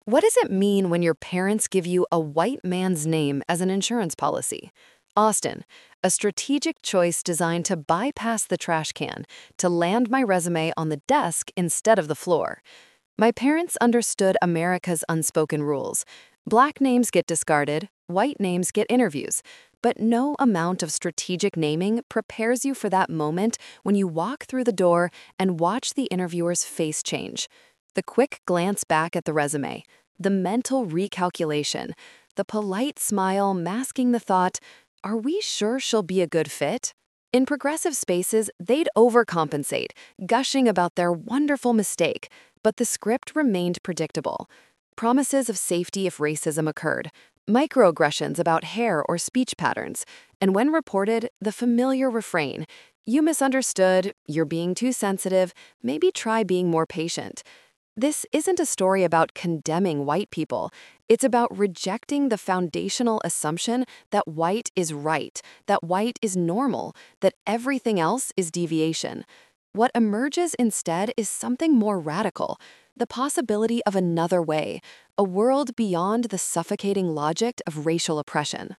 What does it mean when your parents give you a white man's name as an insurance policy? Austin, a strategic choice designed to bypass the trash can, to land my resume on the desk instead of the floor. My parents understood America's unspoken rules. Black names get discarded, white names get interviews. But no amount of strategic naming prepares you for that moment when you walk through the door and watch the interviewer's face change. The quick glance back at the resume, the mental recalculation, the polite smile masking the thought, are we sure she'll be a good fit? In progressive spaces, they'd overcompensate, gushing about their wonderful mistake, but the script remained predictable. Promises of safety if racism occurred, microaggressions about hair or speech patterns, and when reported, the familiar refrain, you misunderstood, you're being too sensitive, maybe try being more patient. This isn't a story about condemning white people. It's about rejecting the foundational assumption that white is right, that white is normal, that everything else is deviation. What emerges instead is something more radical, the possibility of another way, a world beyond the suffocating logic of racial oppression.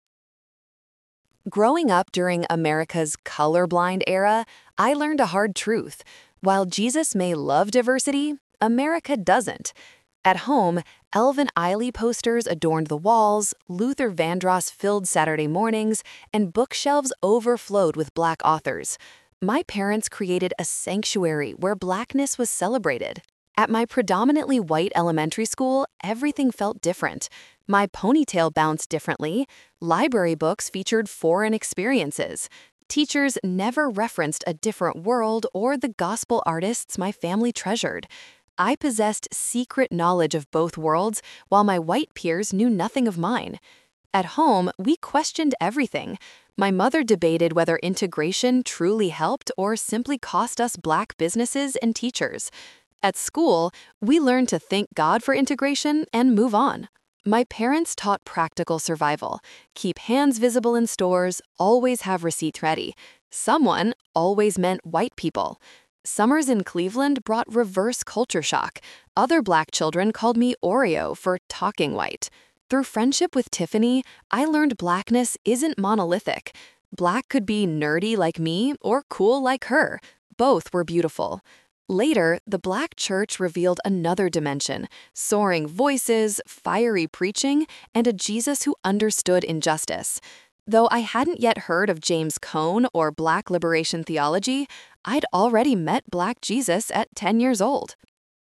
Growing up during America's colorblind era, I learned a hard truth. While Jesus may love diversity, America doesn't. At home, Elvin Ailey posters adorned the walls, Luther Vandross filled Saturday mornings, and bookshelves overflowed with Black authors. My parents created a sanctuary where Blackness was celebrated. At my predominantly white elementary school, everything felt different. My ponytail bounced differently. Library books featured foreign experiences. Teachers never referenced a different world or the gospel artists my family treasured. I possessed secret knowledge of both worlds, while my white peers knew nothing of mine. At home, we questioned everything. My mother debated whether integration truly helped or simply cost us Black businesses and teachers. At school, we learned to thank God for integration and move on. My parents taught practical survival. Keep hands visible in stores, always have receipts ready. Someone always meant white people. Summers in Cleveland brought reverse culture shock. Other Black children called me Oreo for talking white. Through friendship with Tiffany, I learned Blackness isn't monolithic. Black could be nerdy like me or cool like her. Both were beautiful. Later, the Black church revealed another dimension, soaring voices, fiery preaching, and a Jesus who understood injustice. Though I hadn't yet heard of James Cone or Black liberation theology, I'd already met Black Jesus at 10 years old.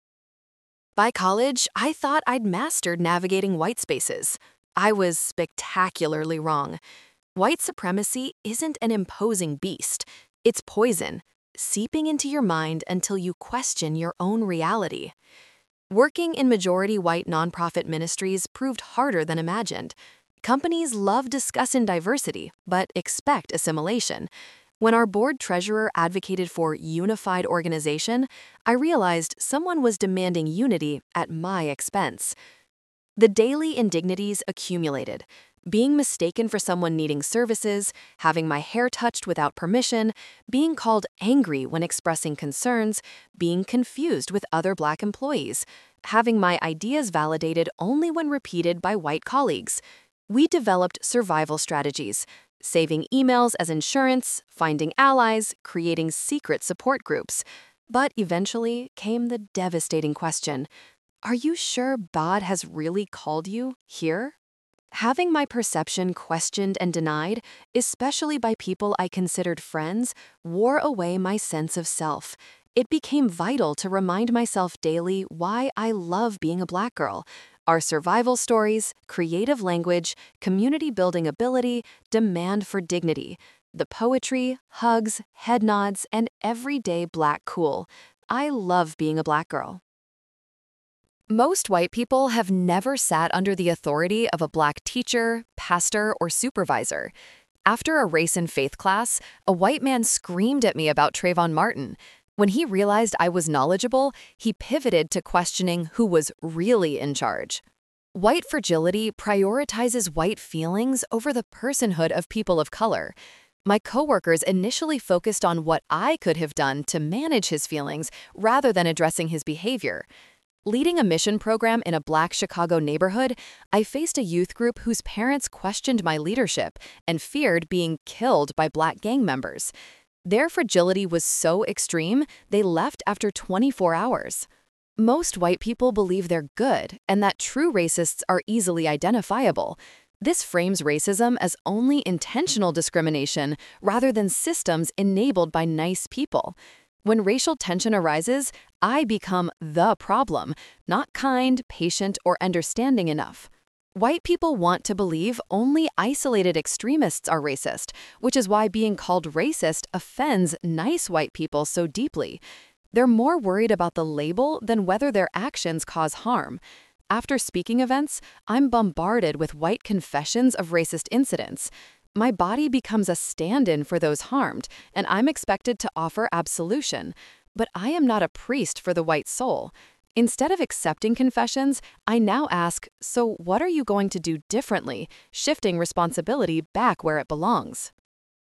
By college, I thought I'd mastered navigating white spaces. I was spectacularly wrong. White supremacy isn't an imposing beast. It's poison, seeping into your mind until you question your own reality. Working in majority white nonprofit ministries proved harder than imagined. Companies love discussing diversity, but expect assimilation. When our board treasurer advocated for unified organization, I realized someone was demanding unity at my expense. The daily indignities accumulated. Being mistaken for someone needing services, having my hair touched without permission, being called angry when expressing concerns, being confused with other Black employees, having my ideas validated only when repeated by white colleagues. We developed survival strategies, saving emails as insurance, finding allies, creating secret support groups. But eventually came the devastating question, are you sure God has really called you here? Having my perception questioned and denied, especially by people I considered friends, wore away my sense of self. It became vital to remind myself daily why I love being a Black girl. Our survival stories, creative language, community-building ability, demand for dignity. The poetry, hugs, head nods, and everyday Black cool. I love being a Black girl. Most white people have never sat under the authority of a Black teacher, pastor, or supervisor. After a race and faith class, a white man screamed at me about Trayvon Martin. When he realized I was knowledgeable, he pivoted to questioning who was really in charge. White fragility prioritizes white feelings over the personhood of people of color. My coworkers initially focused on what I could have done to manage his feelings rather than addressing his behavior. Leading a mission program in a Black Chicago neighborhood, I faced a youth group whose parents questioned my leadership and feared being killed by Black gang members. Their fragility was so extreme, they left after 24 hours. Most white people believe they're good and that true racists are easily identifiable. This frames racism as only intentional discrimination rather than systems enabled by nice people. When racial tension arises, I become the problem, not kind, patient, or understanding enough. White people want to believe only isolated extremists are racist, which is why being called racist offends nice white people so deeply. They're more worried about the label than whether their actions cause harm. After speaking events, I'm bombarded with white confessions of racist incidents. My body becomes a stand-in for those harmed, and I'm expected to offer absolution. But I am not a priest for the white soul. Instead of accepting confessions, I now ask, so what are you going to do differently, shifting responsibility back where it belongs?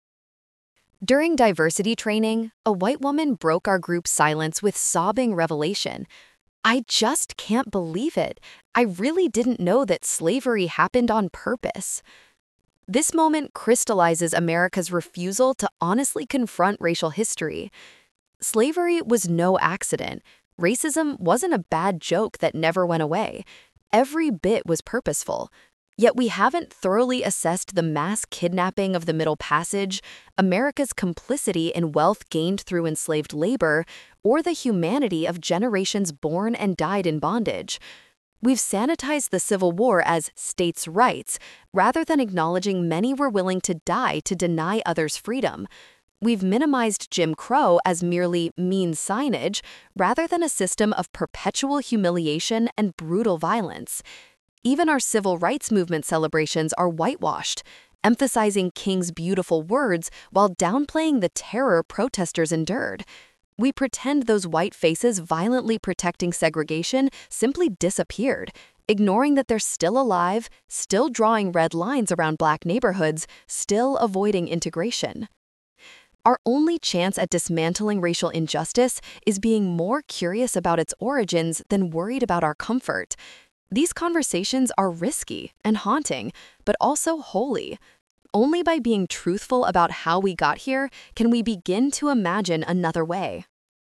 During diversity training, a white woman broke our group's silence with sobbing revelation. I just can't believe it. I really didn't know that slavery happened on purpose. This moment crystallizes America's refusal to honestly confront racial history. Slavery was no accident. Racism wasn't a bad joke that never went away. Every bit was purposeful. Yet we haven't thoroughly assessed the mass kidnapping of the Middle Passage, America's complicity in wealth gained through enslaved labor, or the humanity of generations born and died in bondage. We've sanitized the Civil War as states' rights, rather than acknowledging many were willing to die to deny others freedom. We've minimized Jim Crow as merely mean signage, rather than a system of perpetual humiliation and brutal violence. Even our civil rights movement celebrations are whitewashed, emphasizing King's beautiful words while downplaying the terror protesters endured. We pretend those white faces violently protecting segregation simply disappeared, ignoring that they're still alive, still drawing red lines around Black neighborhoods, still avoiding integration. Our only chance at dismantling racial injustice is being more curious about its origins than worried about our comfort. These conversations are risky and haunting, but also holy. Only by being truthful about how we got here can we begin to imagine another way.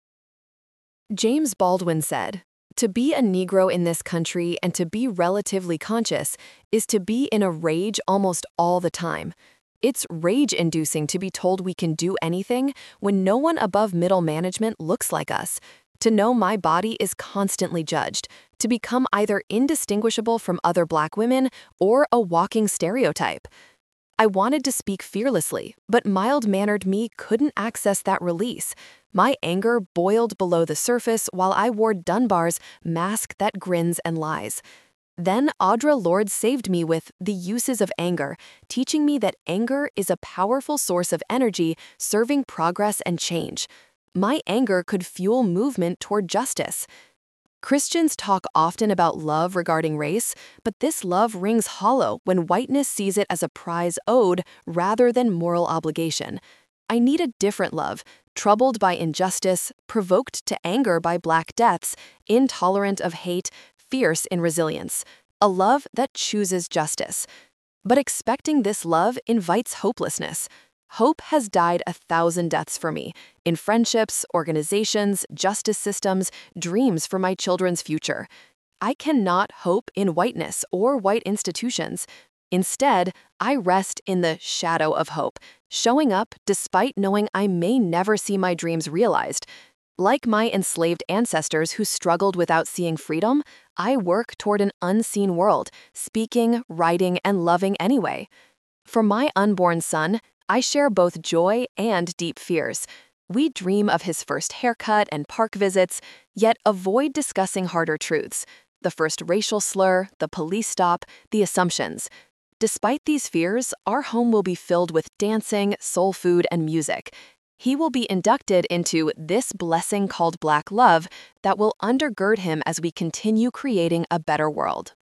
James Baldwin said, "To be a Negro in this country and to be relatively conscious is to be in a rage almost all the time. It's rage-inducing to be told we can do anything when no one above middle management looks like us. To know my body is constantly judged, to become either indistinguishable from other Black women or a walking stereotype. I wanted to speak fearlessly, but mild-mannered me couldn't access that release. My anger boiled below the surface while I wore Dunbar's mask that grins and lies. Then Audre Lorde saved me with The Uses of Anger, teaching me that anger is a powerful source of energy serving progress and change. My anger could fuel movement toward justice. Christians talk often about love regarding race, but this love rings hollow when whiteness sees it as a prize owed rather than moral obligation. I need a different love, troubled by injustice, provoked to anger by Black deaths, intolerant of hate, fierce in resilience. A love that chooses justice. But expecting this love invites hopelessness. Hope has died 1,000 deaths for me, in friendships, organizations, justice systems, dreams for my children's future. I cannot hope in whiteness or white institutions. Instead, I rest in the shadow of hope, showing up despite knowing I may never see my dreams realized. Like my enslaved ancestors who struggled without seeing freedom, I work toward an unseen world, speaking, writing, and loving anyway. For my unborn son, I share both joy and deep fears. We dream of his first haircut and park visits, yet avoid discussing harder truths. The first racial slur, the police stop, the assumptions. Despite these fears, our home will be filled with dancing, soul food, and music. He will be inducted into this blessing called Black love that will undergird him as we continue creating a better world.